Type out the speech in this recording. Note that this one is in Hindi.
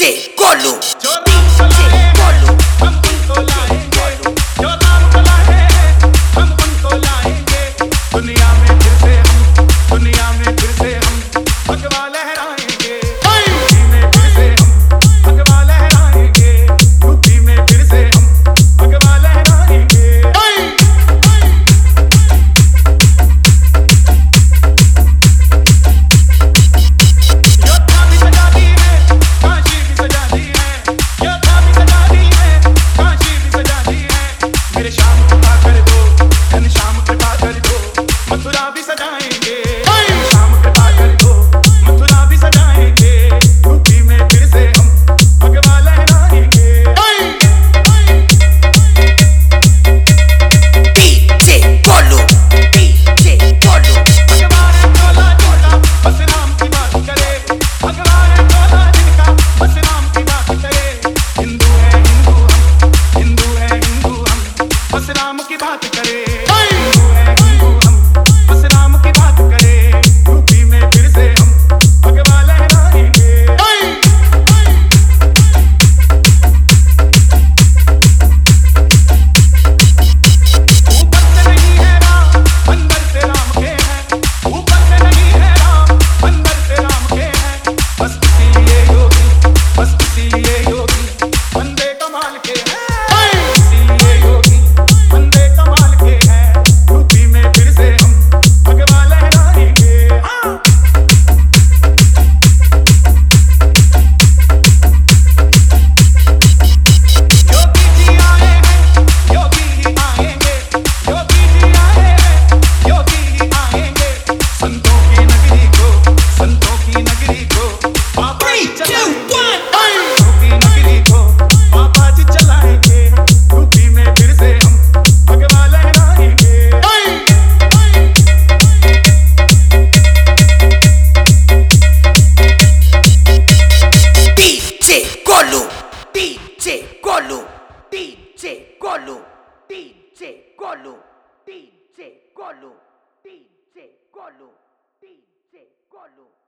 DJ Golu, जो नाम चलाए Golu, हम उनको लाएंगे, जो नाम चलाए हम उनको लाएंगे। दुनिया में फिर से हम भगवा लहराएंगे। यूपी में फिर से हम भगवा लहराएंगे। यूपी में फिर से हम भगवा लहराएंगे। योद्धा भी सजा दी है, काशी भी सजा दी है। योद्धा भी सजा दी है, काशी भी सजा दी है। मेरे शाम कृपा कर दो, घनश्याम कृपा कर दो, मथुरा भी सजाएंगे। घनश्याम कृपा कर दो, मथुरा भी सजाएंगे। यूपी में फिर से हम भगवा लहराएंगे। DJ Golu, DJ Golu, भगवान है चोला जिनका बस नाम की बात करे। भगवान है चोला जिनका बस नाम की बात करे। हिंदू है हिंदू हम, हिंदू है हिंदू हम, बस नाम की बात करे। हिंदू है हिंदू हम, बस नाम की बात करे। यूपी में फिर से हम भगवा लहराएंगे। ऊपर से नहीं है राम, अंदर से राम के हैं। ऊपर से नहीं है राम, अंदर से राम के हैं। बस इसीलिए योगी बंदे कमाल के हैं। इसीलिए योगी बंदे कमाल के हैं। यूपी में फिर से हम भगवा लहराएंगे। योगी जी आए हैं, योगी ही आएंगे। योगी जी आए हैं, योगी ही आएंगे। संतों की नगरी को पापा जी चलाएंगे। संतों की नगरी को पापा जी चलाएंगे। यूपी में फिर से हम भगवा लहराएंगे। DJ Golu, DJ Golu, DJ Golu, DJ Golu, DJ Golu, DJ Golu, DJ Golu.